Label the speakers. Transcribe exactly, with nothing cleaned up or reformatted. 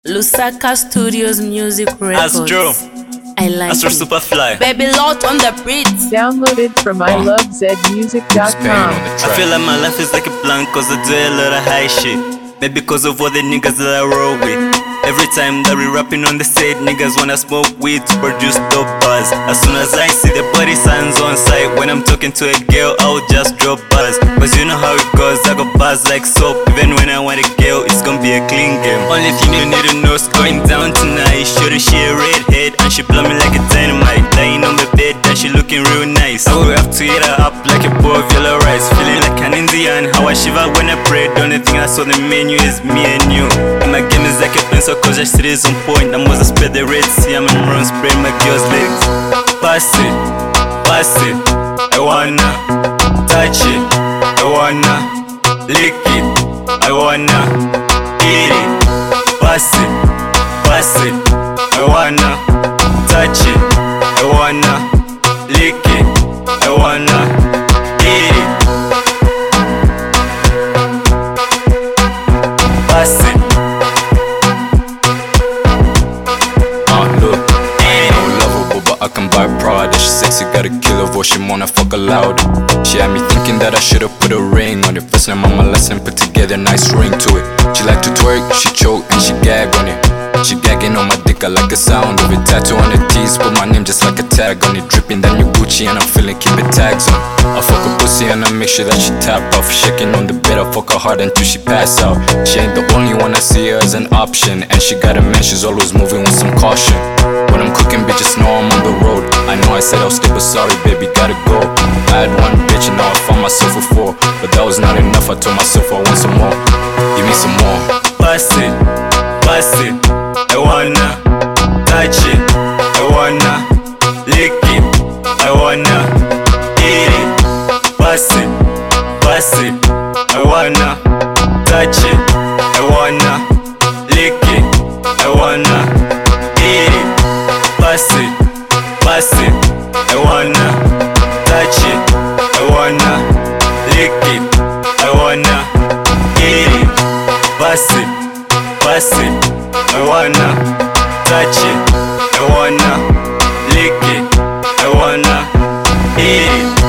Speaker 1: Lusaka Studios Music Records.
Speaker 2: Astro,
Speaker 1: I like
Speaker 2: Astro
Speaker 1: it.
Speaker 2: Superfly.
Speaker 1: Baby Lot on the beat.
Speaker 3: Downloaded from i love zed music dot com.
Speaker 2: I feel like my life is like a blank cause I do a lot of high shit. Maybe cause of all the niggas that I roll with. Every time that we rapping on the stage, niggas wanna smoke weed to produce dope buzz. As soon as I see the body signs on sight, when I'm talking to a girl, I'll just drop buzz. Cause you know how it goes, I got buzz like soap. Even when I want a girl, it's gonna be a clean game. Only thing you need to know is going down tonight. Shorty, she a redhead and she blow me like a dynamite. Lying on my bed and she looking real nice. I will have to eat her up like a bowl of yellow rice. Feeling like an Indian, how I shiver when I pray. The only thing I saw the menu is me and you. And my game is like a pencil cause I see on point. I'm gonna spread the Red Sea, I'm in run, spread my girl's legs. Pass it, pass it, I wanna touch it, I wanna lick it, I wanna eat it. Pass it, pass it, I wanna touch it, I wanna lick it, I wanna eat it. Pass it.
Speaker 4: I can buy Prada, she sexy, got a killer voice, she wanna fuck her loud. She had me thinking that I should've put a ring on it. First name on my last name, put together a nice ring to it. She like to twerk, she choke, and she gag on it. She gagging on my dick, I like the sound of it. Tattoo on the tees, put my name just like a tag on it. Dripping that new Gucci and I'm feeling keep it tags on. I fuck a pussy and I make sure that she tap off. Shaking on the bed, I fuck her hard until she pass out. She ain't the only one, I see her as an option. And she got a man, she's always moving with some caution. When I'm cooking, bitches know I'm on the road. I know I said I'll skip, but sorry, baby, gotta go. I had one bitch and now I found myself with four. But that was not enough, I told myself I want some more. Give me some more.
Speaker 2: Pass it, pass it, I wanna touch it, I wanna lick it, I wanna eat it. Pass it, pass it, I wanna touch it, I wanna lick it, I wanna eat it. Pass it, pass it, I wanna touch it, I wanna lick it, I wanna eat it. Pass it, pass it, I wanna touch it, I wanna lick it, I wanna eat it.